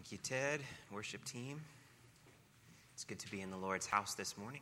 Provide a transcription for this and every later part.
Thank you, Ted, worship team. It's good to be in the Lord's house this morning.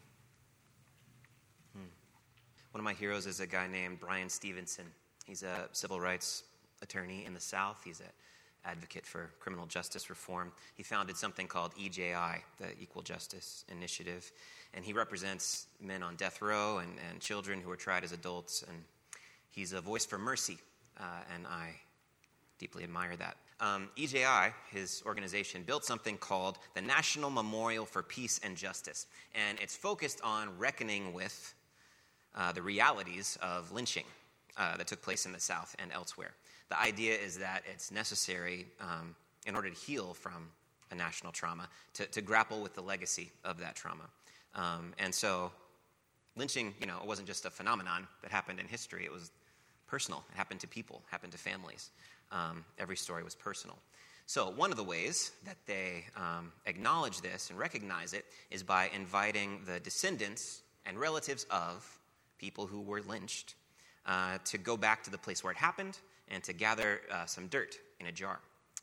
One of my heroes is a guy named Bryan Stevenson. He's a civil rights attorney in the South. He's an advocate for criminal justice reform. He founded something called EJI, the Equal Justice Initiative, and he represents men on death row and children who are tried as adults, and he's a voice for mercy, and I deeply admire that. EJI, his organization, built something called the National Memorial for Peace and Justice, and it's focused on reckoning with the realities of lynching that took place in the South and elsewhere. The idea is that it's necessary in order to heal from a national trauma to grapple with the legacy of that trauma. And so lynching, it wasn't just a phenomenon that happened in history. It was personal. It happened to people, happened to families. Every story was personal. So one of the ways that they acknowledge this and recognize it is by inviting the descendants and relatives of people who were lynched to go back to the place where it happened and to gather some dirt in a jar.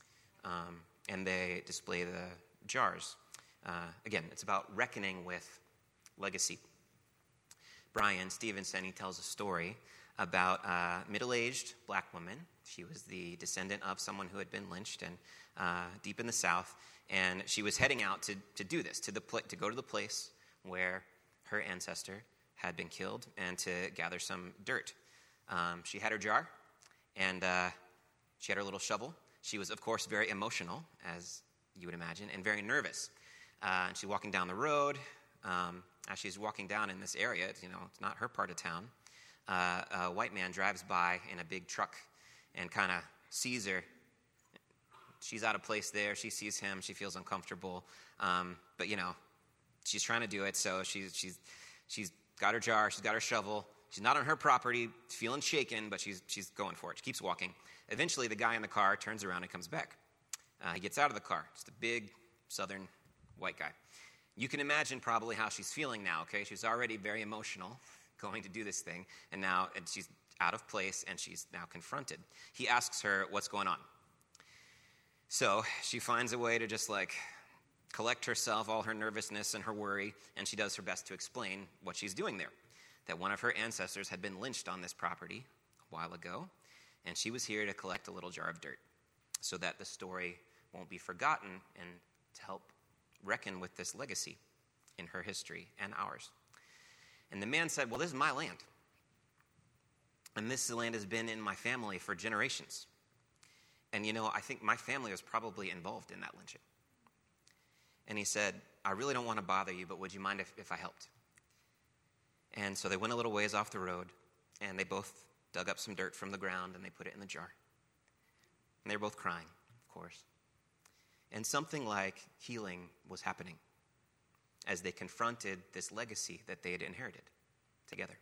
And they display the jars. Again, it's about reckoning with legacy. Bryan Stevenson, he tells a story about a middle-aged black woman. She was the descendant of someone who had been lynched and deep in the South, and she was heading out to do this, to go to the place where her ancestor had been killed and to gather some dirt. She had her jar, and she had her little shovel. She was, of course, very emotional, as you would imagine, and very nervous. And she's walking down the road. As she's walking down in this area, it's not her part of town. A white man drives by in a big truck and kind of sees her. She's out of place there. She sees him. She feels uncomfortable. But she's trying to do it. So she's got her jar. She's got her shovel. She's not on her property, feeling shaken, but she's going for it. She keeps walking. Eventually, the guy in the car turns around and comes back. He gets out of the car. Just a big southern white guy. You can imagine probably how she's feeling now, okay? She's already very emotional going to do this thing, and now she's out of place, and she's now confronted. He asks her what's going on. So she finds a way to just collect herself, all her nervousness and her worry, and she does her best to explain what she's doing there. That one of her ancestors had been lynched on this property a while ago, and she was here to collect a little jar of dirt so that the story won't be forgotten and to help reckon with this legacy in her history and ours. And the man said, well, this is my land. And this land has been in my family for generations. And I think my family was probably involved in that lynching. And he said, I really don't want to bother you, but would you mind if I helped? And so they went a little ways off the road, and they both dug up some dirt from the ground, and they put it in the jar. And they were both crying, of course. And something like healing was happening as they confronted this legacy that they had inherited together.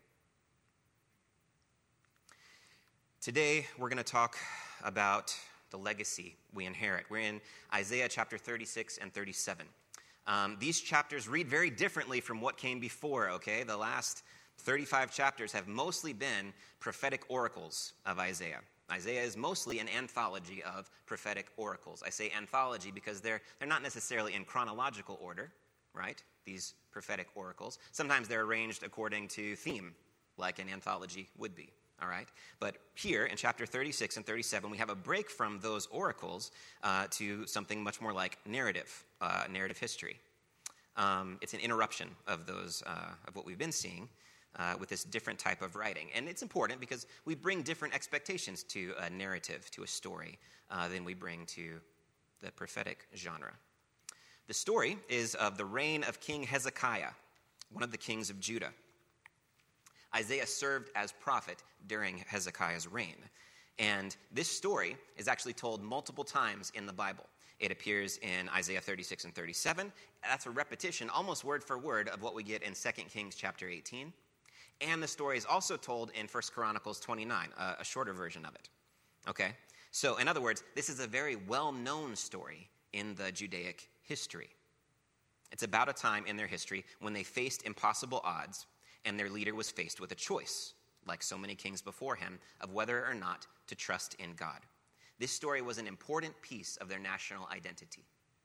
Today, we're going to talk about the legacy we inherit. We're in Isaiah chapter 36 and 37. These chapters read very differently from what came before, okay? The last 35 chapters have mostly been prophetic oracles of Isaiah. Isaiah is mostly an anthology of prophetic oracles. I say anthology because they're not necessarily in chronological order, right? These prophetic oracles. Sometimes they're arranged according to theme, like an anthology would be, all right? But here in chapter 36 and 37, we have a break from those oracles to something much more like narrative history. It's an interruption of those of what we've been seeing with this different type of writing. And it's important because we bring different expectations to a narrative, to a story, than we bring to the prophetic genre. The story is of the reign of King Hezekiah, one of the kings of Judah. Isaiah served as prophet during Hezekiah's reign. And this story is actually told multiple times in the Bible. It appears in Isaiah 36 and 37. That's a repetition, almost word for word, of what we get in 2 Kings chapter 18. And the story is also told in 1 Chronicles 29, a shorter version of it. Okay? So, in other words, this is a very well-known story in the Judaic history. It's about a time in their history when they faced impossible odds, and their leader was faced with a choice, like so many kings before him, of whether or not to trust in God. This story was an important piece of their national identity.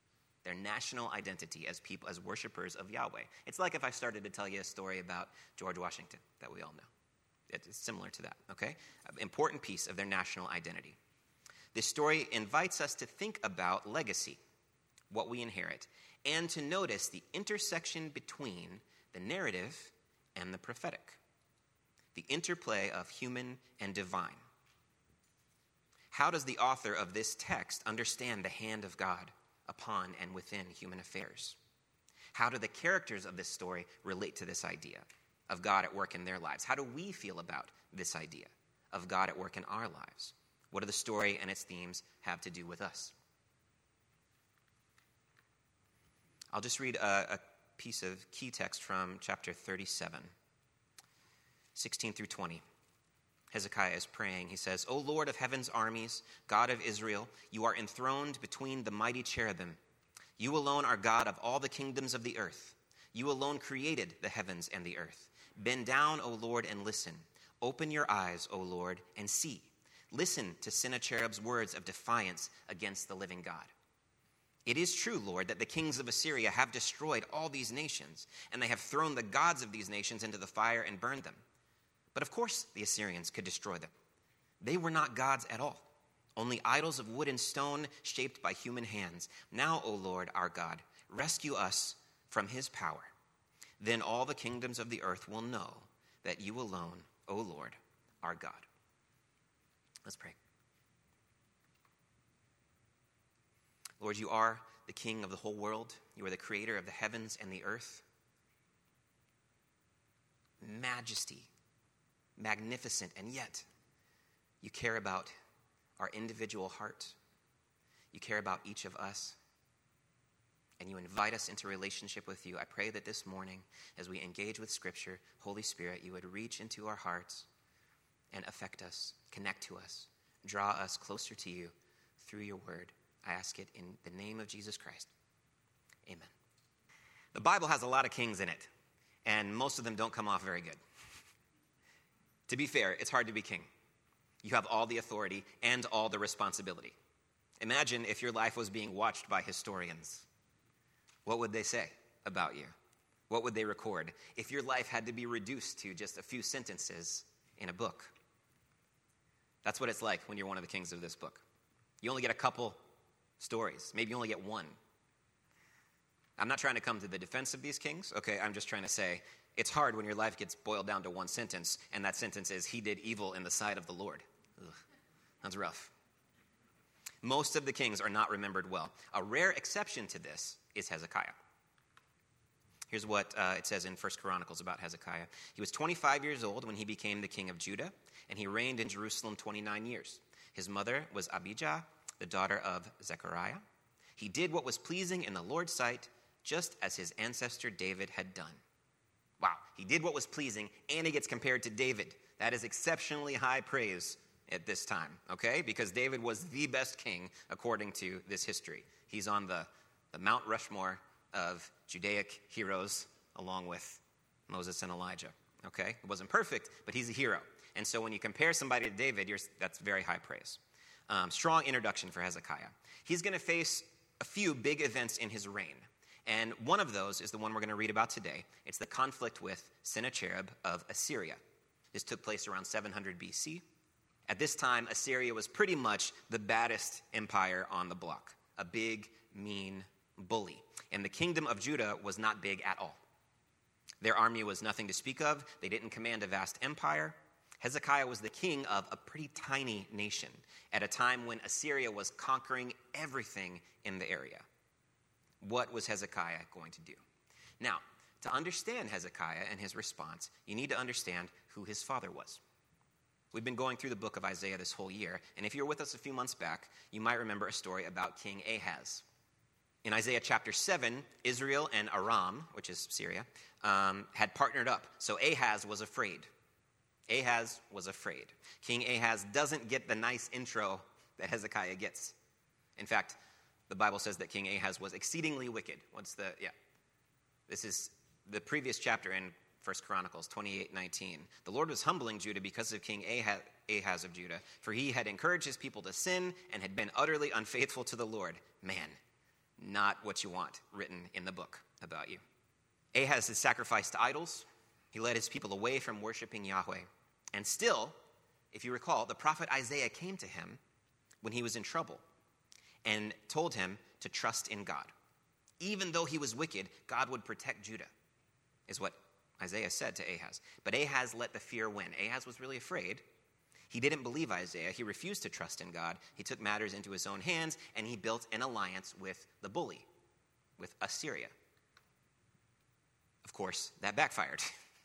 their national identity as people, as worshipers of Yahweh. It's like if I started to tell you a story about George Washington that we all know. It's similar to that, okay? An important piece of their national identity. This story invites us to think about legacy, what we inherit, and to notice the intersection between the narrative and the prophetic, the interplay of human and divine. How does the author of this text understand the hand of God upon and within human affairs? How do the characters of this story relate to this idea of God at work in their lives? How do we feel about this idea of God at work in our lives? What do the story and its themes have to do with us? I'll just read a piece of key text from chapter 37, 16 through 20. Hezekiah is praying. He says, "O Lord of heaven's armies, God of Israel, you are enthroned between the mighty cherubim. You alone are God of all the kingdoms of the earth. You alone created the heavens and the earth. Bend down, O Lord, and listen. Open your eyes, O Lord, and see. Listen to Sennacherib's words of defiance against the living God. It is true, Lord, that the kings of Assyria have destroyed all these nations, and they have thrown the gods of these nations into the fire and burned them. But of course the Assyrians could destroy them. They were not gods at all, only idols of wood and stone shaped by human hands. Now, O Lord, our God, rescue us from his power. Then all the kingdoms of the earth will know that you alone, O Lord, are God." Let's pray. Lord, you are the King of the whole world. You are the creator of the heavens and the earth. Majesty, magnificent, and yet you care about our individual heart. You care about each of us, and you invite us into relationship with you. I pray that this morning, as we engage with Scripture, Holy Spirit, you would reach into our hearts and affect us, connect to us, draw us closer to you through your word. I ask it in the name of Jesus Christ. Amen. The Bible has a lot of kings in it, and most of them don't come off very good. To be fair, it's hard to be king. You have all the authority and all the responsibility. Imagine if your life was being watched by historians. What would they say about you? What would they record if your life had to be reduced to just a few sentences in a book? That's what it's like when you're one of the kings of this book. You only get a couple stories. Maybe you only get one. I'm not trying to come to the defense of these kings, okay? I'm just trying to say it's hard when your life gets boiled down to one sentence, and that sentence is, "He did evil in the sight of the Lord." Ugh, that's rough. Most of the kings are not remembered well. A rare exception to this is Hezekiah. Here's what it says in 1 Chronicles about Hezekiah. He was 25 years old when he became the king of Judah, and he reigned in Jerusalem 29 years. His mother was Abijah, the daughter of Zechariah. He did what was pleasing in the Lord's sight, just as his ancestor David had done. Wow, he did what was pleasing, and he gets compared to David. That is exceptionally high praise at this time, okay? Because David was the best king according to this history. He's on the Mount Rushmore of Judaic heroes along with Moses and Elijah, okay? It wasn't perfect, but he's a hero. And so when you compare somebody to David, that's very high praise. Strong introduction for Hezekiah. He's going to face a few big events in his reign. And one of those is the one we're going to read about today. It's the conflict with Sennacherib of Assyria. This took place around 700 BC. At this time, Assyria was pretty much the baddest empire on the block, a big, mean bully. And the kingdom of Judah was not big at all. Their army was nothing to speak of. They didn't command a vast empire. Hezekiah was the king of a pretty tiny nation at a time when Assyria was conquering everything in the area. What was Hezekiah going to do? Now, to understand Hezekiah and his response, you need to understand who his father was. We've been going through the book of Isaiah this whole year, and if you were with us a few months back, you might remember a story about King Ahaz. In Isaiah chapter 7, Israel and Aram, which is Syria, had partnered up, so Ahaz was afraid. Ahaz was afraid. King Ahaz doesn't get the nice intro that Hezekiah gets. In fact, the Bible says that King Ahaz was exceedingly wicked. This is the previous chapter in 1 Chronicles 28:19. The Lord was humbling Judah because of King Ahaz of Judah, for he had encouraged his people to sin and had been utterly unfaithful to the Lord. Man, not what you want written in the book about you. Ahaz had sacrificed to idols. He led his people away from worshiping Yahweh. And still, if you recall, the prophet Isaiah came to him when he was in trouble and told him to trust in God. Even though he was wicked, God would protect Judah, is what Isaiah said to Ahaz. But Ahaz let the fear win. Ahaz was really afraid. He didn't believe Isaiah. He refused to trust in God. He took matters into his own hands, and he built an alliance with the bully, with Assyria. Of course, that backfired,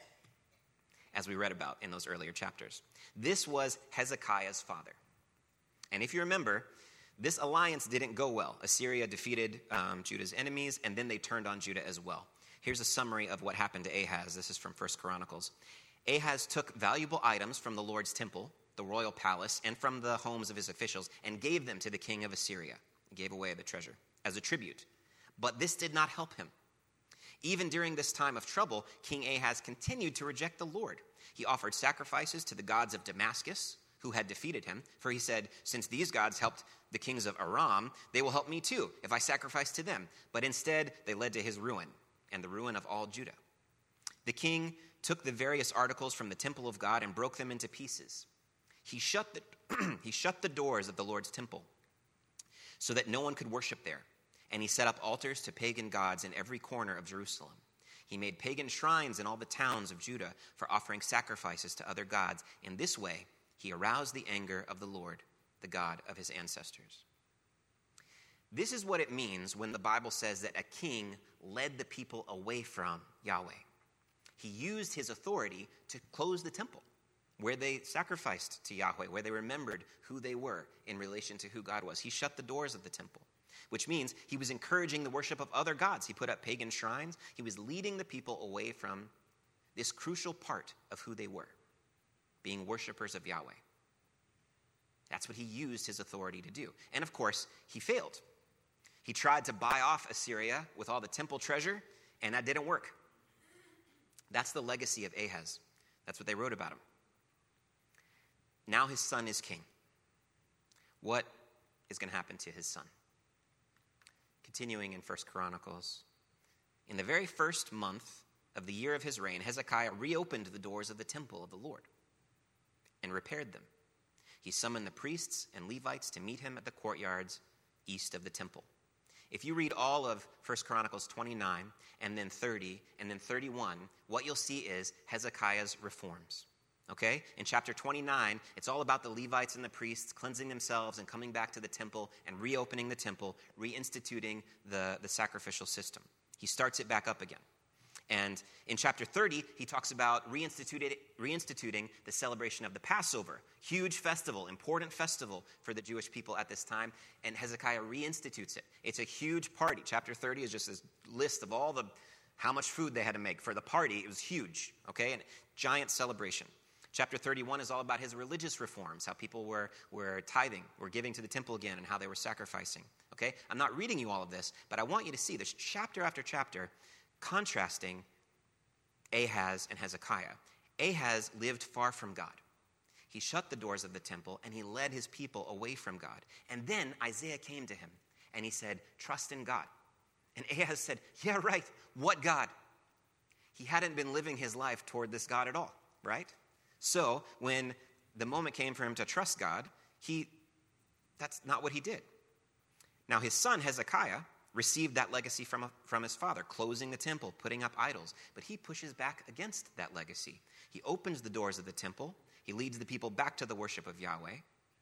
as we read about in those earlier chapters. This was Hezekiah's father. And if you remember, this alliance didn't go well. Assyria defeated Judah's enemies, and then they turned on Judah as well. Here's a summary of what happened to Ahaz. This is from 1 Chronicles. Ahaz took valuable items from the Lord's temple, the royal palace, and from the homes of his officials, and gave them to the king of Assyria. He gave away the treasure as a tribute. But this did not help him. Even during this time of trouble, King Ahaz continued to reject the Lord. He offered sacrifices to the gods of Damascus, who had defeated him, for he said, since these gods helped the kings of Aram, they will help me too, if I sacrifice to them. But instead, they led to his ruin, and the ruin of all Judah. The king took the various articles from the temple of God and broke them into pieces. He shut the doors of the Lord's temple so that no one could worship there, and he set up altars to pagan gods in every corner of Jerusalem. He made pagan shrines in all the towns of Judah for offering sacrifices to other gods. In this way, he aroused the anger of the Lord, the God of his ancestors. This is what it means when the Bible says that a king led the people away from Yahweh. He used his authority to close the temple, where they sacrificed to Yahweh, where they remembered who they were in relation to who God was. He shut the doors of the temple, which means he was encouraging the worship of other gods. He put up pagan shrines. He was leading the people away from this crucial part of who they were, being worshipers of Yahweh. That's what he used his authority to do. And of course, he failed. He tried to buy off Assyria with all the temple treasure, and that didn't work. That's the legacy of Ahaz. That's what they wrote about him. Now his son is king. What is going to happen to his son? Continuing in 1 Chronicles. In the very first month of the year of his reign, Hezekiah reopened the doors of the temple of the Lord and repaired them. He summoned the priests and Levites to meet him at the courtyards east of the temple. If you read all of 1 Chronicles 29 and then 30 and then 31, what you'll see is Hezekiah's reforms. Okay? In chapter 29, it's all about the Levites and the priests cleansing themselves and coming back to the temple and reopening the temple, reinstituting the sacrificial system. He starts it back up again. And in chapter 30, he talks about reinstituting the celebration of the Passover. Huge festival, important festival for the Jewish people at this time. And Hezekiah reinstitutes it. It's a huge party. Chapter 30 is just this list of how much food they had to make for the party. It was huge, okay? And giant celebration. Chapter 31 is all about his religious reforms, how people were tithing, were giving to the temple again, and how they were sacrificing. Okay? I'm not reading you all of this, but I want you to see this chapter after chapter contrasting Ahaz and Hezekiah. Ahaz lived far from God. He shut the doors of the temple, and he led his people away from God. And then Isaiah came to him, and he said, trust in God. And Ahaz said, yeah, right, what God? He hadn't been living his life toward this God at all, right? So when the moment came for him to trust God, that's not what he did. Now his son Hezekiah received that legacy from his father, closing the temple, putting up idols. But he pushes back against that legacy. He opens the doors of the temple. He leads the people back to the worship of Yahweh.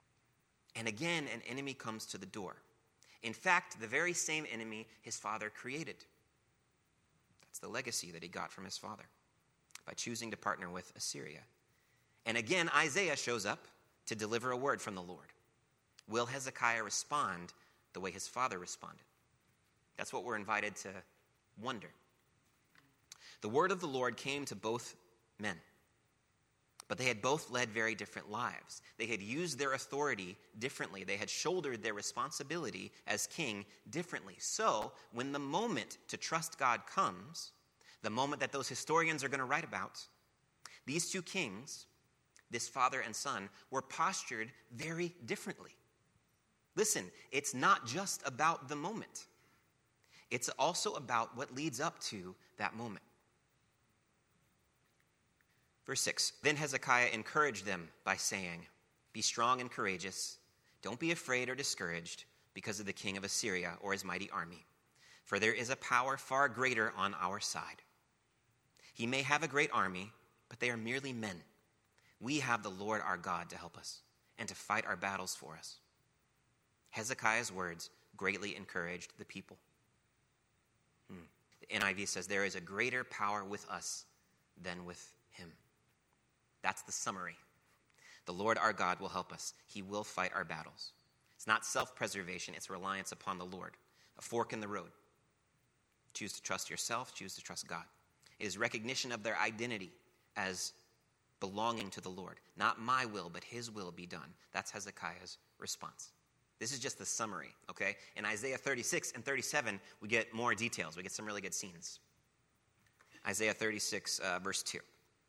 And again, an enemy comes to the door. In fact, the very same enemy his father created. That's the legacy that he got from his father by choosing to partner with Assyria. And again, Isaiah shows up to deliver a word from the Lord. Will Hezekiah respond the way his father responded? That's what we're invited to wonder. The word of the Lord came to both men, but they had both led very different lives. They had used their authority differently. They had shouldered their responsibility as king differently. So when the moment to trust God comes, the moment that those historians are going to write about, these two kings, this father and son, were postured very differently. Listen, it's not just about the moment. It's also about what leads up to that moment. Verse 6, then Hezekiah encouraged them by saying, be strong and courageous. Don't be afraid or discouraged because of the king of Assyria or his mighty army. For there is a power far greater on our side. He may have a great army, but they are merely men. We have the Lord our God to help us and to fight our battles for us. Hezekiah's words greatly encouraged the people. The NIV says, there is a greater power with us than with him. That's the summary. The Lord our God will help us. He will fight our battles. It's not self-preservation, it's reliance upon the Lord. A fork in the road. Choose to trust yourself, choose to trust God. It is recognition of their identity as belonging to the Lord. Not my will, but his will be done. That's Hezekiah's response. This is just the summary, okay? In Isaiah 36 and 37, we get more details. We get some really good scenes. Isaiah 36, verse 2.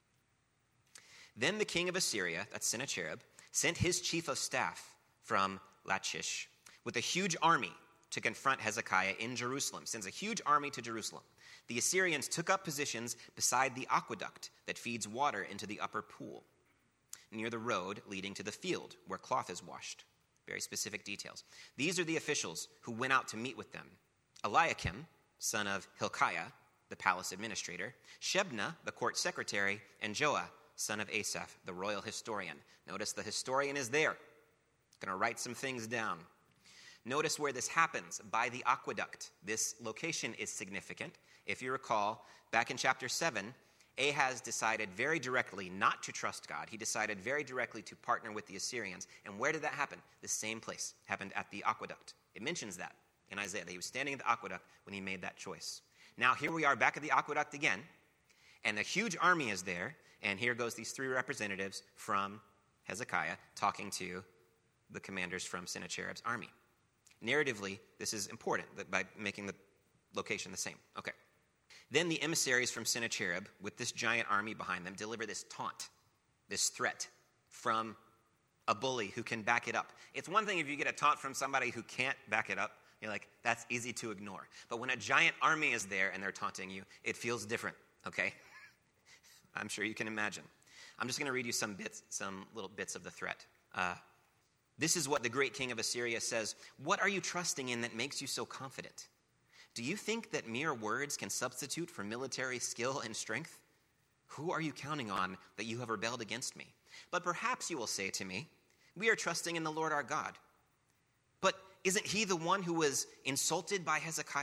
Then the king of Assyria, that's Sennacherib, sent his chief of staff from Lachish with a huge army to confront Hezekiah in Jerusalem. Sends a huge army to Jerusalem. The Assyrians took up positions beside the aqueduct that feeds water into the upper pool, near the road leading to the field where cloth is washed. Very specific details. These are the officials who went out to meet with them. Eliakim, son of Hilkiah, the palace administrator, Shebna, the court secretary, and Joah, son of Asaph, the royal historian. Notice the historian is there. Going to write some things down. Notice where this happens, by the aqueduct. This location is significant. If you recall, back in chapter 7, Ahaz decided very directly not to trust God. He decided very directly to partner with the Assyrians. And where did that happen? The same place. Happened at the aqueduct. It mentions that in Isaiah, that he was standing at the aqueduct when he made that choice. Now here we are back at the aqueduct again, and a huge army is there, and here goes these three representatives from Hezekiah talking to the commanders from Sennacherib's army. Narratively, this is important by making the location the same. Okay. Then the emissaries from Sennacherib, with this giant army behind them, deliver this taunt, this threat from a bully who can back it up. It's one thing if you get a taunt from somebody who can't back it up. You're like, that's easy to ignore. But when a giant army is there and they're taunting you, it feels different, okay? I'm sure you can imagine. I'm just going to read you some little bits of the threat. This is what the great king of Assyria says. What are you trusting in that makes you so confident? Do you think that mere words can substitute for military skill and strength? Who are you counting on that you have rebelled against me? But perhaps you will say to me, we are trusting in the Lord our God. But isn't he the one who was insulted by Hezekiah?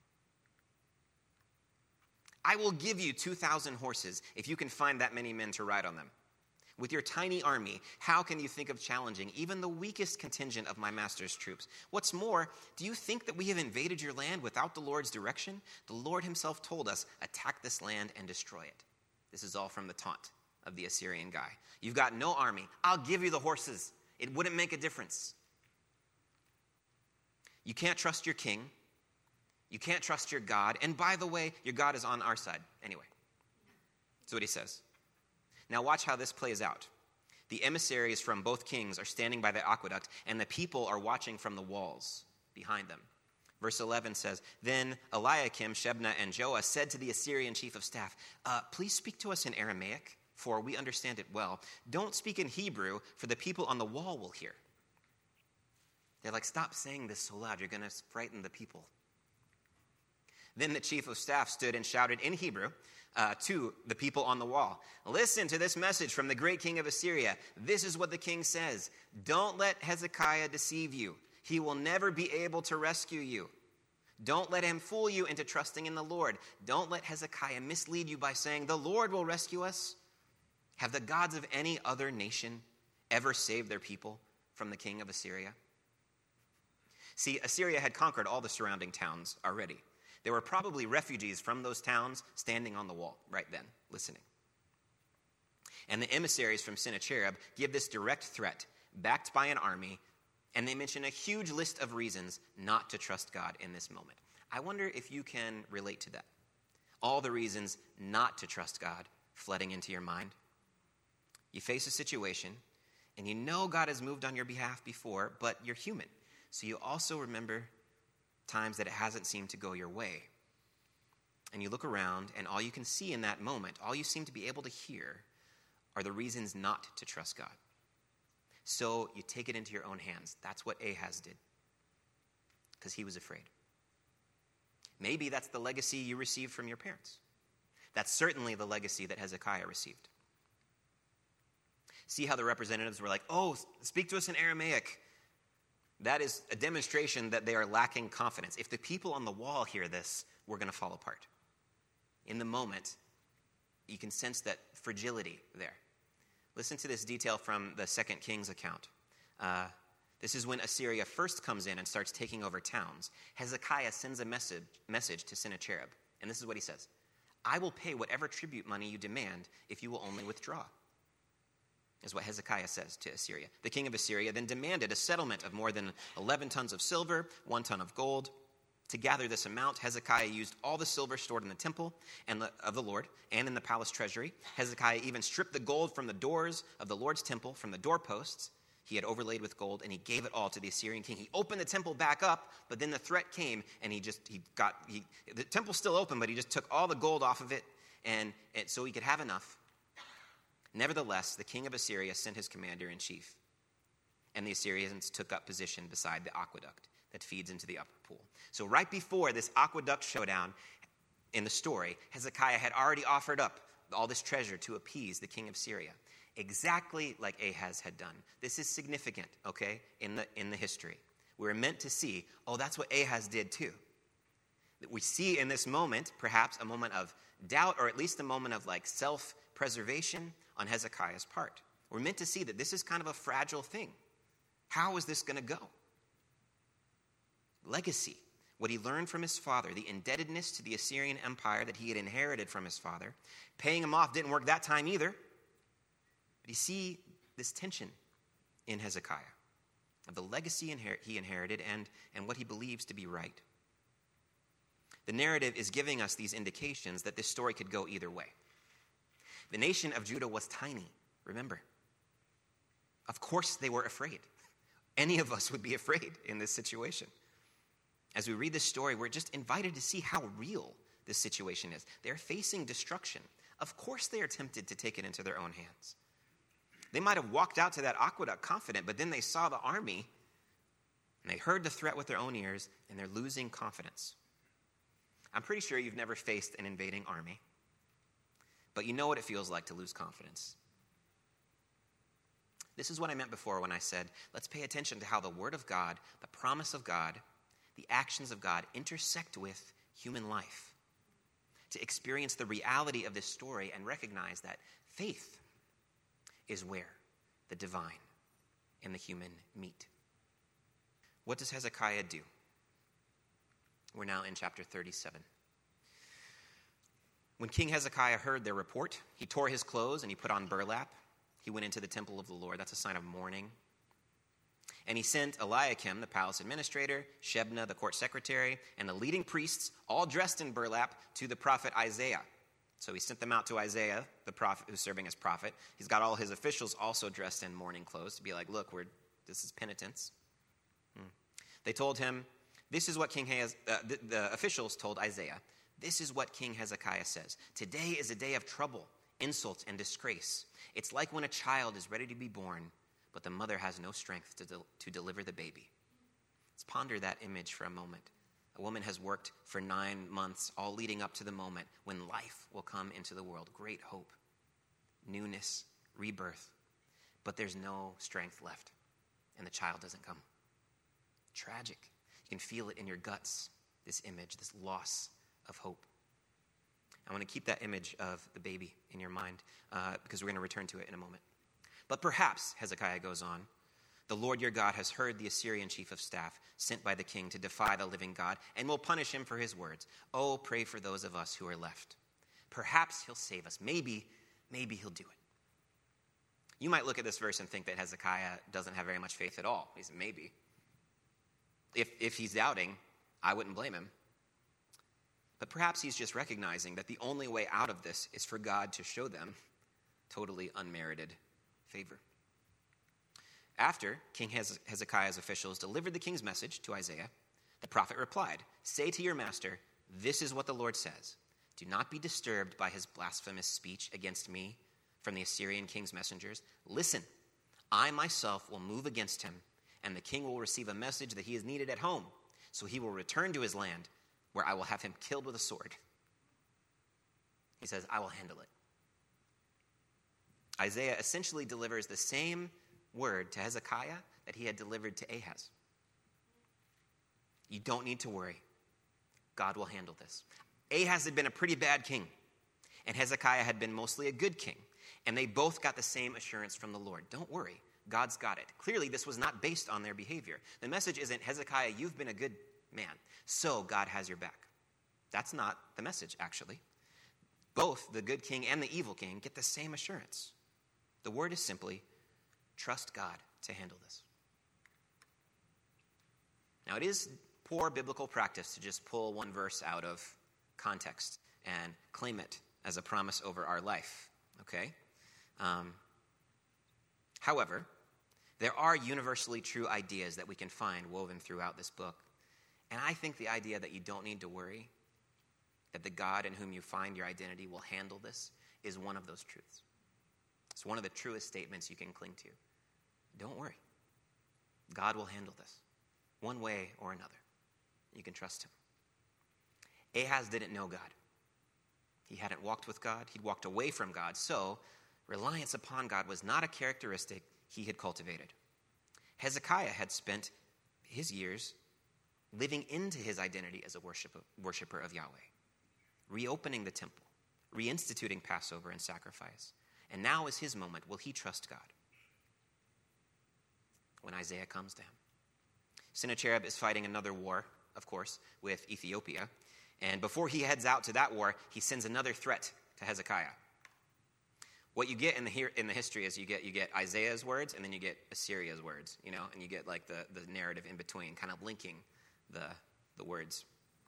I will give you 2,000 horses if you can find that many men to ride on them. With your tiny army, how can you think of challenging even the weakest contingent of my master's troops? What's more, do you think that we have invaded your land without the Lord's direction? The Lord himself told us, attack this land and destroy it. This is all from the taunt of the Assyrian guy. You've got no army. I'll give you the horses. It wouldn't make a difference. You can't trust your king. You can't trust your God. And by the way, your God is on our side anyway. That's what he says. Now watch how this plays out. The emissaries from both kings are standing by the aqueduct, and the people are watching from the walls behind them. Verse 11 says, Then Eliakim, Shebna, and Joah said to the Assyrian chief of staff, Please speak to us in Aramaic, for we understand it well. Don't speak in Hebrew, for the people on the wall will hear. They're like, stop saying this so loud. You're going to frighten the people. Then the chief of staff stood and shouted in Hebrew to the people on the wall, Listen to this message from the great king of Assyria. This is what the king says. Don't let Hezekiah deceive you. He will never be able to rescue you. Don't let him fool you into trusting in the Lord. Don't let Hezekiah mislead you by saying, the Lord will rescue us. Have the gods of any other nation ever saved their people from the king of Assyria? See, Assyria had conquered all the surrounding towns already. There were probably refugees from those towns standing on the wall right then, listening. And the emissaries from Sennacherib give this direct threat, backed by an army, and they mention a huge list of reasons not to trust God in this moment. I wonder if you can relate to that. All the reasons not to trust God flooding into your mind. You face a situation, and you know God has moved on your behalf before, but you're human. So you also remember times that it hasn't seemed to go your way. And you look around, and all you can see in that moment, all you seem to be able to hear, are the reasons not to trust God. So you take it into your own hands. That's what Ahaz did, because he was afraid. Maybe that's the legacy you received from your parents. That's certainly the legacy that Hezekiah received. See how the representatives were like, oh, speak to us in Aramaic. That is a demonstration that they are lacking confidence. If the people on the wall hear this, we're going to fall apart. In the moment, you can sense that fragility there. Listen to this detail from the 2 Kings account. This is when Assyria first comes in and starts taking over towns. Hezekiah sends a message to Sennacherib. And this is what he says. I will pay whatever tribute money you demand if you will only withdraw. Is what Hezekiah says to Assyria. The king of Assyria then demanded a settlement of more than 11 tons of silver, 1 ton of gold. To gather this amount, Hezekiah used all the silver stored in the temple of the Lord and in the palace treasury. Hezekiah even stripped the gold from the doors of the Lord's temple, from the doorposts he had overlaid with gold, and he gave it all to the Assyrian king. He opened the temple back up, but then the threat came, and the temple's still open, but he just took all the gold off of it, and so he could have enough. Nevertheless, the king of Assyria sent his commander-in-chief, and the Assyrians took up position beside the aqueduct that feeds into the upper pool. So right before this aqueduct showdown in the story, Hezekiah had already offered up all this treasure to appease the king of Syria, exactly like Ahaz had done. This is significant, okay, in the history. We're meant to see, oh, that's what Ahaz did too. We see in this moment, perhaps a moment of doubt, or at least a moment of like self-preservation on Hezekiah's part. We're meant to see that this is kind of a fragile thing. How is this going to go? Legacy, what he learned from his father, the indebtedness to the Assyrian Empire that he had inherited from his father. Paying him off didn't work that time either. But you see this tension in Hezekiah of the legacy he inherited and what he believes to be right. The narrative is giving us these indications that this story could go either way. The nation of Judah was tiny, remember. Of course they were afraid. Any of us would be afraid in this situation. As we read this story, we're just invited to see how real this situation is. They're facing destruction. Of course they are tempted to take it into their own hands. They might have walked out to that aqueduct confident, but then they saw the army, and they heard the threat with their own ears, and they're losing confidence. I'm pretty sure you've never faced an invading army, but you know what it feels like to lose confidence. This is what I meant before when I said, let's pay attention to how the Word of God, the promise of God, the actions of God intersect with human life. To experience the reality of this story and recognize that faith is where the divine and the human meet. What does Hezekiah do? We're now in chapter 37. When King Hezekiah heard their report, he tore his clothes and he put on burlap. He went into the temple of the Lord. That's a sign of mourning. And he sent Eliakim, the palace administrator, Shebna, the court secretary, and the leading priests, all dressed in burlap, to the prophet Isaiah. So he sent them out to Isaiah, the prophet who's serving as prophet. He's got all his officials also dressed in mourning clothes to be like, look, this is penitence. They told him, this is what the officials told Isaiah, this is what King Hezekiah says. Today is a day of trouble, insult, and disgrace. It's like when a child is ready to be born, but the mother has no strength to deliver the baby. Let's ponder that image for a moment. A woman has worked for 9 months, all leading up to the moment when life will come into the world. Great hope, newness, rebirth. But there's no strength left, and the child doesn't come. Tragic. You can feel it in your guts, this image, this loss of hope. I want to keep that image of the baby in your mind because we're going to return to it in a moment. But perhaps, Hezekiah goes on, the Lord your God has heard the Assyrian chief of staff sent by the king to defy the living God and will punish him for his words. Oh, pray for those of us who are left. Perhaps he'll save us. Maybe he'll do it. You might look at this verse and think that Hezekiah doesn't have very much faith at all. He said, maybe. If he's doubting, I wouldn't blame him. But perhaps he's just recognizing that the only way out of this is for God to show them totally unmerited favor. After King Hezekiah's officials delivered the king's message to Isaiah, The prophet replied, "Say to your master, 'This is what the Lord says. Do not be disturbed by his blasphemous speech against me from the Assyrian king's messengers. Listen, I myself will move against him, and the king will receive a message that he is needed at home. So he will return to his land, where I will have him killed with a sword.'" He says, "I will handle it." Isaiah essentially delivers the same word to Hezekiah that he had delivered to Ahaz. You don't need to worry. God will handle this. Ahaz had been a pretty bad king, and Hezekiah had been mostly a good king, and they both got the same assurance from the Lord. Don't worry, God's got it. Clearly, this was not based on their behavior. The message isn't, "Hezekiah, you've been a good man, so God has your back." That's not the message, actually. Both the good king and the evil king get the same assurance. The word is simply, trust God to handle this. Now, it is poor biblical practice to just pull one verse out of context and claim it as a promise over our life, okay? However, there are universally true ideas that we can find woven throughout this book. And I think the idea that you don't need to worry, that the God in whom you find your identity will handle this, is one of those truths. It's one of the truest statements you can cling to. Don't worry. God will handle this, one way or another. You can trust him. Ahaz didn't know God. He hadn't walked with God. He'd walked away from God. So, reliance upon God was not a characteristic he had cultivated. Hezekiah had spent his years living into his identity as a worshiper of Yahweh, reopening the temple, reinstituting Passover and sacrifice. And now is his moment. Will he trust God? When Isaiah comes to him. Sennacherib is fighting another war, of course, with Ethiopia. And before he heads out to that war, he sends another threat to Hezekiah. What you get in the history is you get Isaiah's words, and then you get Assyria's words, and you get like the narrative in between, kind of linking the words.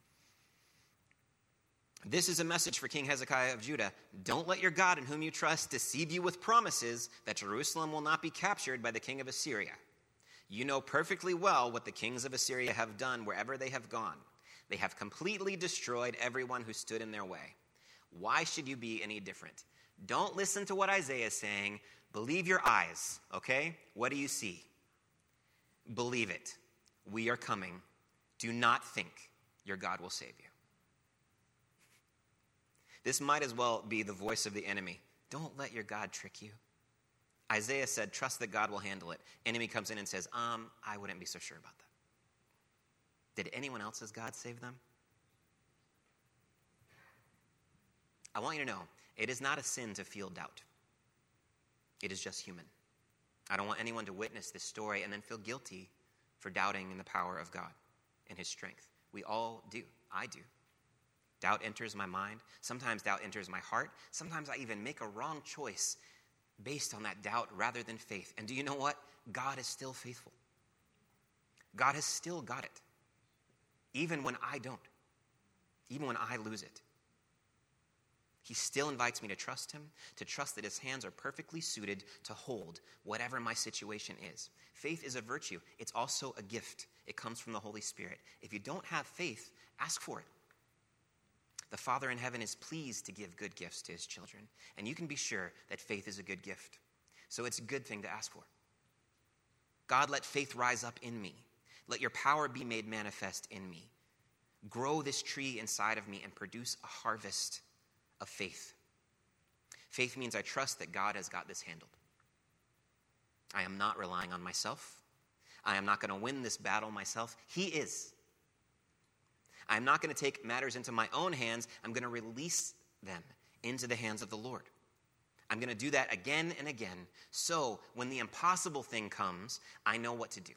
This is a message for King Hezekiah of Judah. Don't let your God in whom you trust deceive you with promises that Jerusalem will not be captured by the king of Assyria. You know perfectly well what the kings of Assyria have done wherever they have gone. They have completely destroyed everyone who stood in their way. Why should you be any different? Don't listen to what Isaiah is saying. Believe your eyes, okay? What do you see? Believe it. We are coming. Do not think your God will save you. This might as well be the voice of the enemy. Don't let your God trick you. Isaiah said, trust that God will handle it. Enemy comes in and says, I wouldn't be so sure about that. Did anyone else's God save them? I want you to know, it is not a sin to feel doubt. It is just human. I don't want anyone to witness this story and then feel guilty for doubting in the power of God and his strength. We all do. I do. Doubt enters my mind. Sometimes doubt enters my heart. Sometimes I even make a wrong choice based on that doubt rather than faith. And do you know what? God is still faithful. God has still got it. Even when I don't. Even when I lose it. He still invites me to trust him, to trust that his hands are perfectly suited to hold whatever my situation is. Faith is a virtue. It's also a gift. It comes from the Holy Spirit. If you don't have faith, ask for it. The Father in heaven is pleased to give good gifts to his children, and you can be sure that faith is a good gift. So it's a good thing to ask for. God, let faith rise up in me. Let your power be made manifest in me. Grow this tree inside of me and produce a harvest of faith. Faith means I trust that God has got this handled. I am not relying on myself. I am not going to win this battle myself. He is. I'm not going to take matters into my own hands. I'm going to release them into the hands of the Lord. I'm going to do that again and again. So when the impossible thing comes, I know what to do.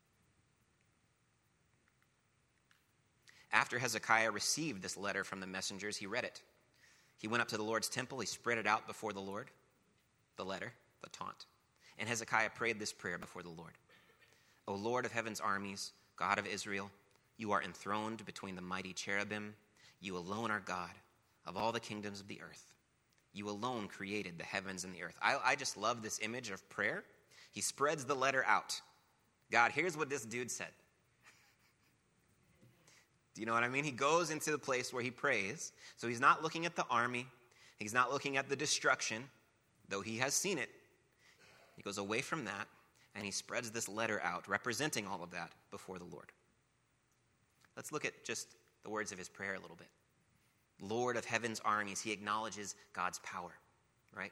After Hezekiah received this letter from the messengers, he read it. He went up to the Lord's temple. He spread it out before the Lord, the letter, the taunt. And Hezekiah prayed this prayer before the Lord. O Lord of heaven's armies, God of Israel, you are enthroned between the mighty cherubim. You alone are God of all the kingdoms of the earth. You alone created the heavens and the earth. I just love this image of prayer. He spreads the letter out. God, here's what this dude said. Do you know what I mean? He goes into the place where he prays. So he's not looking at the army. He's not looking at the destruction, though he has seen it. He goes away from that, and he spreads this letter out, representing all of that before the Lord. Let's look at just the words of his prayer a little bit. Lord of heaven's armies, he acknowledges God's power, right?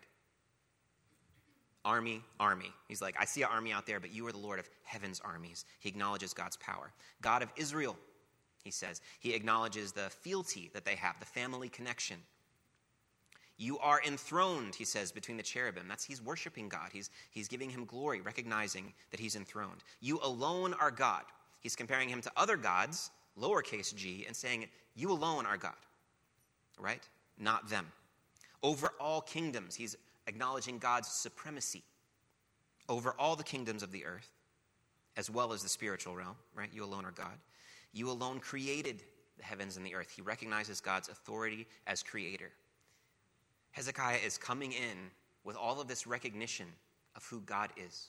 Army, army. He's like, I see an army out there, but you are the Lord of heaven's armies. He acknowledges God's power. God of Israel, he says. He acknowledges the fealty that they have, the family connection. You are enthroned, he says, between the cherubim. He's worshiping God. He's giving him glory, recognizing that he's enthroned. You alone are God. He's comparing him to other gods, lowercase g, and saying, you alone are God, right? Not them. Over all kingdoms, he's acknowledging God's supremacy over all the kingdoms of the earth, as well as the spiritual realm, right? You alone are God. You alone created the heavens and the earth. He recognizes God's authority as creator. Hezekiah is coming in with all of this recognition of who God is.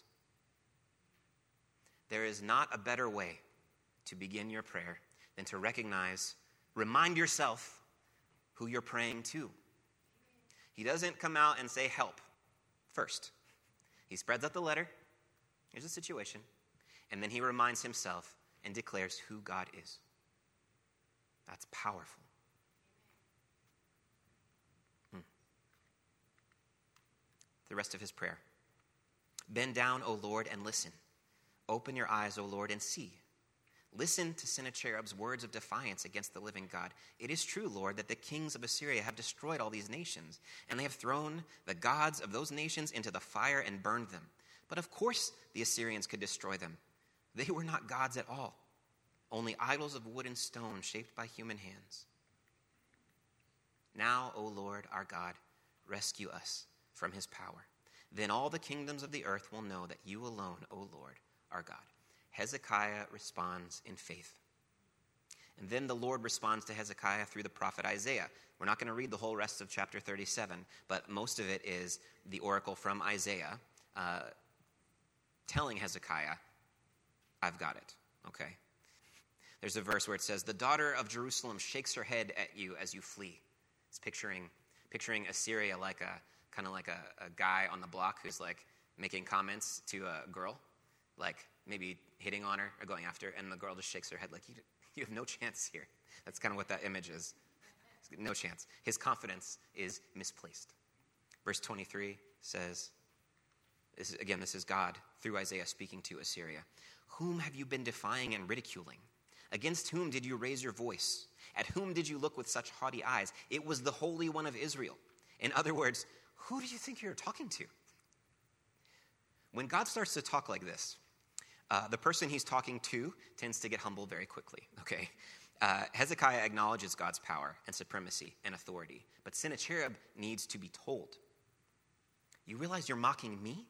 There is not a better way to begin your prayer than to remind yourself who you're praying to. He doesn't come out and say help first. He spreads out the letter. Here's the situation. And then he reminds himself and declares who God is. That's powerful. The rest of his prayer. Bend down, O Lord, and listen. Open your eyes, O Lord, and see. Listen to Sennacherib's words of defiance against the living God. It is true, Lord, that the kings of Assyria have destroyed all these nations, and they have thrown the gods of those nations into the fire and burned them. But of course the Assyrians could destroy them. They were not gods at all, only idols of wood and stone shaped by human hands. Now, O Lord, our God, rescue us from his power. Then all the kingdoms of the earth will know that you alone, O Lord, are God. Hezekiah responds in faith. And then the Lord responds to Hezekiah through the prophet Isaiah. We're not going to read the whole rest of chapter 37, but most of it is the oracle from Isaiah telling Hezekiah, I've got it, okay? There's a verse where it says, the daughter of Jerusalem shakes her head at you as you flee. It's picturing Assyria like a guy on the block who's like making comments to a girl, like maybe hitting on her or going after her, and the girl just shakes her head like, you have no chance here. That's kind of what that image is. No chance. His confidence is misplaced. Verse 23 says, this is God through Isaiah speaking to Assyria. Whom have you been defying and ridiculing? Against whom did you raise your voice? At whom did you look with such haughty eyes? It was the Holy One of Israel. In other words, who do you think you're talking to? When God starts to talk like this, the person he's talking to tends to get humble very quickly, okay? Hezekiah acknowledges God's power and supremacy and authority, but Sennacherib needs to be told. You realize you're mocking me?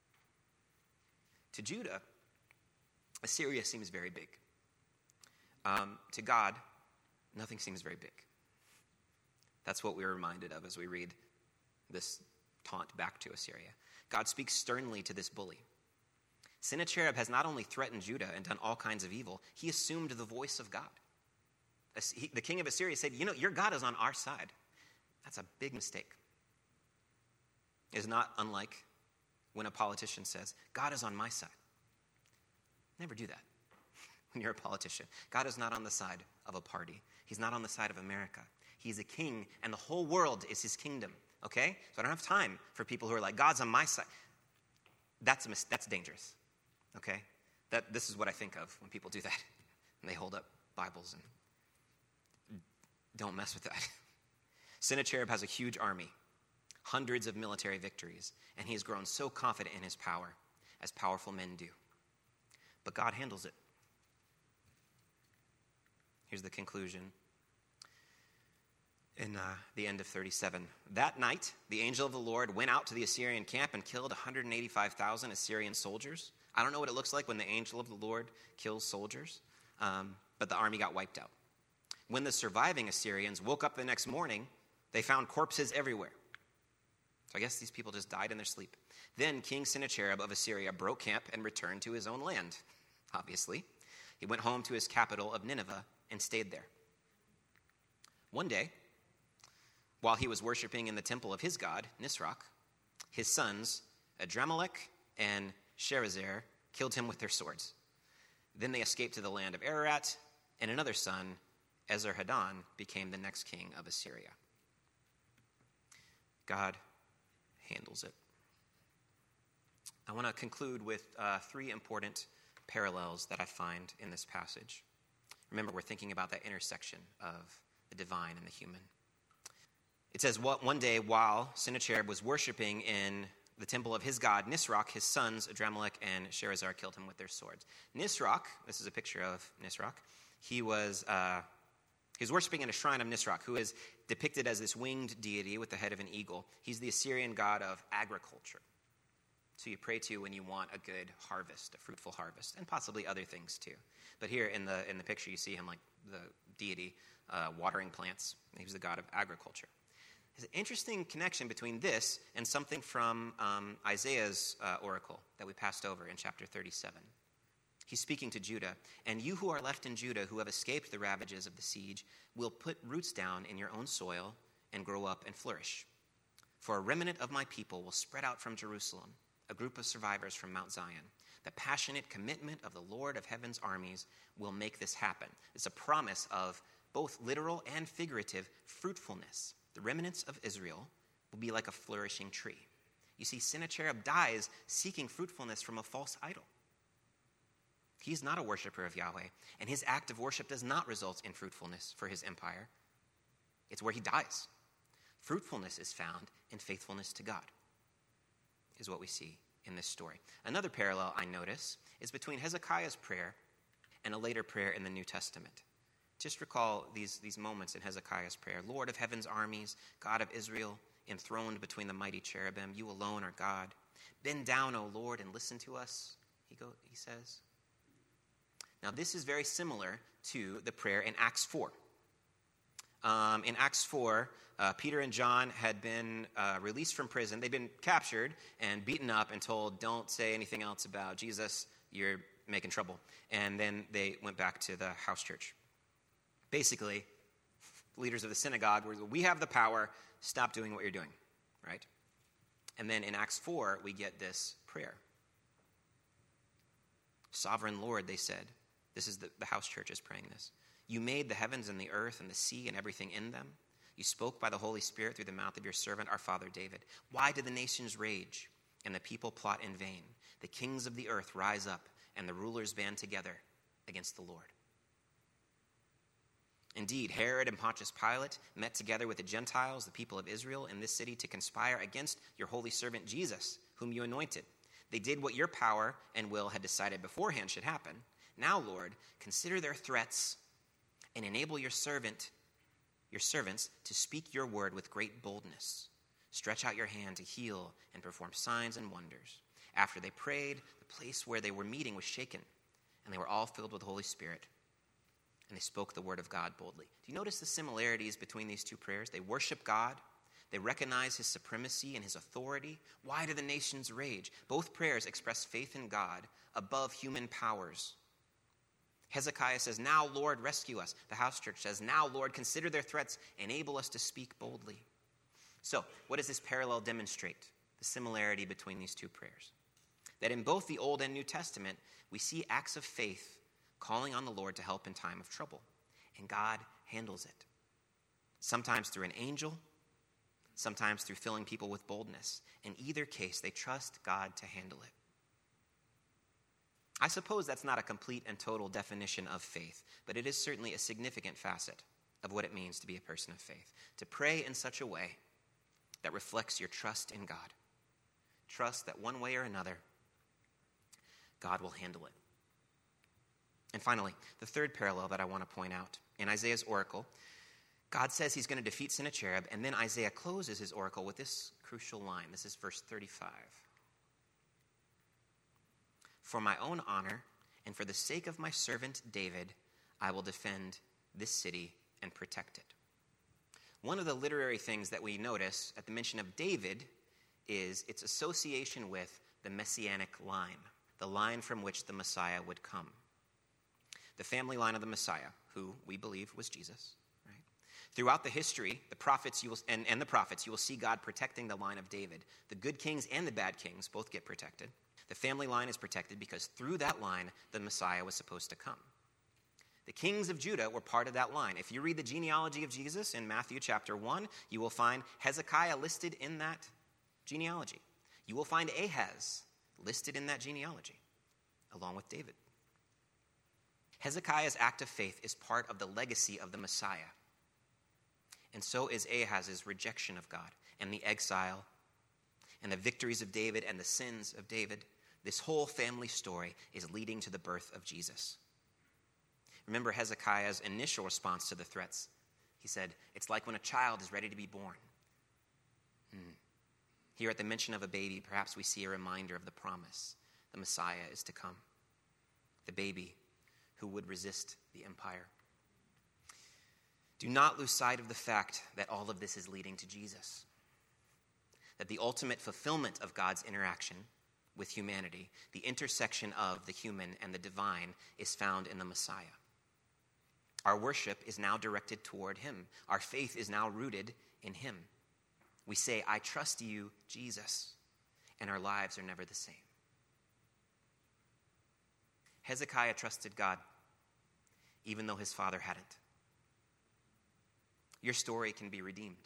To Judah, Assyria seems very big. To God, nothing seems very big. That's what we're reminded of as we read this taunt back to Assyria. God speaks sternly to this bully. Sennacherib has not only threatened Judah and done all kinds of evil, he assumed the voice of God. The king of Assyria said, your God is on our side. That's a big mistake. It's not unlike when a politician says, God is on my side. Never do that when you're a politician. God is not on the side of a party. He's not on the side of America. He's a king, and the whole world is his kingdom, okay? So I don't have time for people who are like, God's on my side. That's dangerous, okay? This is what I think of when people do that. And they hold up Bibles and don't mess with that. Sennacherib has a huge army, hundreds of military victories, and he has grown so confident in his power, as powerful men do. But God handles it. Here's the conclusion in the end of 37. That night, the angel of the Lord went out to the Assyrian camp and killed 185,000 Assyrian soldiers. I don't know what it looks like when the angel of the Lord kills soldiers, but the army got wiped out. When the surviving Assyrians woke up the next morning, they found corpses everywhere. So I guess these people just died in their sleep. Then King Sennacherib of Assyria broke camp and returned to his own land, obviously. He went home to his capital of Nineveh and stayed there. One day, while he was worshiping in the temple of his god, Nisroch, his sons, Adramelech and Sharezer, killed him with their swords. Then they escaped to the land of Ararat, and another son, Esarhaddon, became the next king of Assyria. God handles it. I want to conclude with three important parallels that I find in this passage. Remember, we're thinking about that intersection of the divine and the human. It says, one day while Sennacherib was worshiping in the temple of his god Nisroch, his sons Adramelech and Sharezer killed him with their swords. Nisroch, this is a picture of Nisroch, he was worshiping in a shrine of Nisroch, who is depicted as this winged deity with the head of an eagle. He's the Assyrian god of agriculture. So you pray to when you want a good harvest, a fruitful harvest, and possibly other things too. But here in the picture, you see him like the deity watering plants. He was the god of agriculture. There's an interesting connection between this and something from Isaiah's oracle that we passed over in chapter 37. He's speaking to Judah. And you who are left in Judah, who have escaped the ravages of the siege, will put roots down in your own soil and grow up and flourish. For a remnant of my people will spread out from Jerusalem, a group of survivors from Mount Zion. The passionate commitment of the Lord of heaven's armies will make this happen. It's a promise of both literal and figurative fruitfulness. The remnants of Israel will be like a flourishing tree. You see, Sennacherib dies seeking fruitfulness from a false idol. He's not a worshiper of Yahweh, and his act of worship does not result in fruitfulness for his empire. It's where he dies. Fruitfulness is found in faithfulness to God, is what we see in this story. Another parallel I notice is between Hezekiah's prayer and a later prayer in the New Testament. Just recall these moments in Hezekiah's prayer. Lord of heaven's armies, God of Israel, enthroned between the mighty cherubim, you alone are God. Bend down, O Lord, and listen to us, he says. Now, this is very similar to the prayer in Acts 4. In Acts 4, Peter and John had been released from prison. They'd been captured and beaten up and told, don't say anything else about Jesus, you're making trouble. And then they went back to the house church. Basically, leaders of the synagogue were, we have the power, stop doing what you're doing, right? And then in Acts 4, we get this prayer. Sovereign Lord, they said. This is the house church is praying this. You made the heavens and the earth and the sea and everything in them. You spoke by the Holy Spirit through the mouth of your servant, our father David. Why do the nations rage and the people plot in vain? The kings of the earth rise up and the rulers band together against the Lord. Indeed, Herod and Pontius Pilate met together with the Gentiles, the people of Israel, in this city to conspire against your holy servant Jesus, whom you anointed. They did what your power and will had decided beforehand should happen. Now, Lord, consider their threats and enable your servants to speak your word with great boldness. Stretch out your hand to heal and perform signs and wonders. After they prayed, the place where they were meeting was shaken, and they were all filled with the Holy Spirit. And they spoke the word of God boldly. Do you notice the similarities between these two prayers? They worship God. They recognize his supremacy and his authority. Why do the nations rage? Both prayers express faith in God above human powers. Hezekiah says, now, Lord, rescue us. The house church says, now, Lord, consider their threats, enable us to speak boldly. So, what does this parallel demonstrate? The similarity between these two prayers. That in both the Old and New Testament, we see acts of faith calling on the Lord to help in time of trouble. And God handles it. Sometimes through an angel, sometimes through filling people with boldness. In either case, they trust God to handle it. I suppose that's not a complete and total definition of faith, but it is certainly a significant facet of what it means to be a person of faith. To pray in such a way that reflects your trust in God. Trust that one way or another, God will handle it. And finally, the third parallel that I want to point out. In Isaiah's oracle, God says he's going to defeat Sennacherib, and then Isaiah closes his oracle with this crucial line. This is verse 35. For my own honor and for the sake of my servant David, I will defend this city and protect it. One of the literary things that we notice at the mention of David is its association with the messianic line, the line from which the Messiah would come. The family line of the Messiah, who we believe was Jesus, right? Throughout the history, the prophets you will see God protecting the line of David. The good kings and the bad kings both get protected. The family line is protected because through that line, the Messiah was supposed to come. The kings of Judah were part of that line. If you read the genealogy of Jesus in Matthew chapter 1, you will find Hezekiah listed in that genealogy. You will find Ahaz listed in that genealogy, along with David. Hezekiah's act of faith is part of the legacy of the Messiah. And so is Ahaz's rejection of God and the exile and the victories of David and the sins of David. This whole family story is leading to the birth of Jesus. Remember Hezekiah's initial response to the threats. He said, it's like when a child is ready to be born. Here at the mention of a baby, perhaps we see a reminder of the promise. The Messiah is to come. The baby who would resist the empire. Do not lose sight of the fact that all of this is leading to Jesus. That the ultimate fulfillment of God's interaction with humanity, the intersection of the human and the divine, is found in the Messiah. Our worship is now directed toward him. Our faith is now rooted in him. We say, I trust you, Jesus, and our lives are never the same. Hezekiah trusted God, even though his father hadn't. Your story can be redeemed.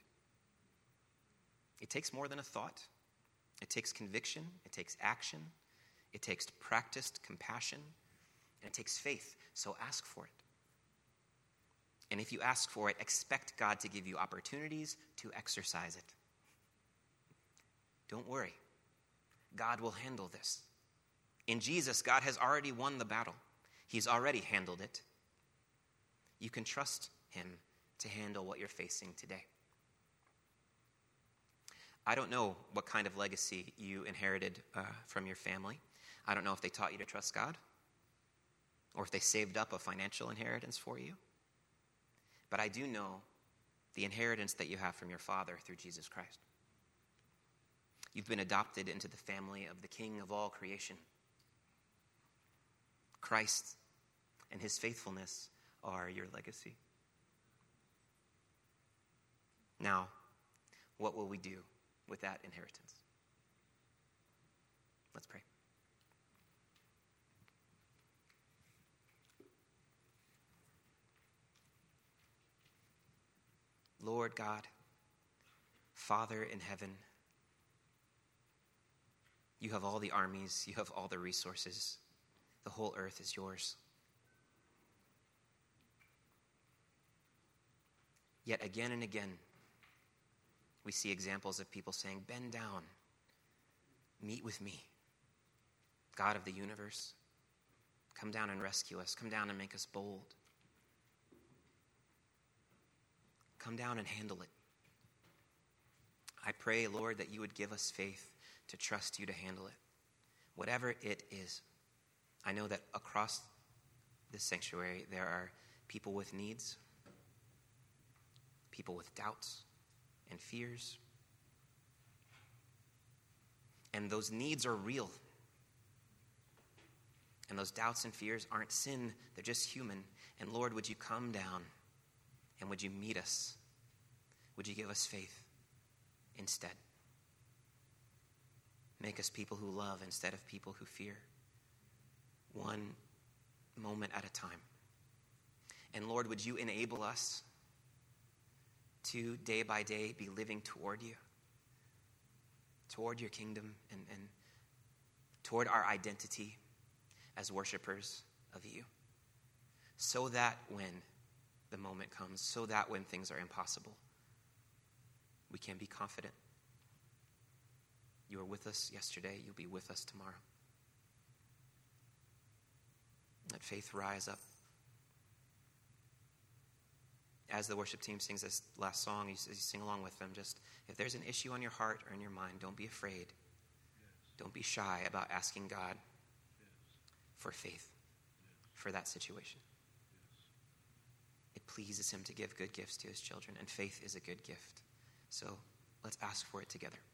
It takes more than a thought. It takes conviction. It takes action. It takes practiced compassion. And it takes faith. So ask for it. And if you ask for it, expect God to give you opportunities to exercise it. Don't worry. God will handle this. In Jesus, God has already won the battle. He's already handled it. You can trust him to handle what you're facing today. I don't know what kind of legacy you inherited from your family. I don't know if they taught you to trust God or if they saved up a financial inheritance for you. But I do know the inheritance that you have from your Father through Jesus Christ. You've been adopted into the family of the King of all creation. Christ and his faithfulness are your legacy. Now, what will we do with that inheritance? Let's pray. Lord God, Father in heaven, you have all the armies, you have all the resources. The whole earth is yours. Yet again and again, we see examples of people saying, bend down, meet with me, God of the universe. Come down and rescue us. Come down and make us bold. Come down and handle it. I pray, Lord, that you would give us faith to trust you to handle it, whatever it is. I know that across this sanctuary there are people with needs, people with doubts and fears. And those needs are real. And those doubts and fears aren't sin, they're just human. And Lord, would you come down and would you meet us? Would you give us faith instead? Make us people who love instead of people who fear. One moment at a time. And Lord, would you enable us to day by day be living toward you, toward your kingdom, and toward our identity as worshipers of you, so that when the moment comes, so that when things are impossible, we can be confident. You were with us yesterday, you'll be with us tomorrow. Let faith rise up. As the worship team sings this last song, you sing along with them. Just, if there's an issue on your heart or in your mind, don't be afraid. Yes. Don't be shy about asking God for faith for that situation. It pleases him to give good gifts to his children, and faith is a good gift. So let's ask for it together.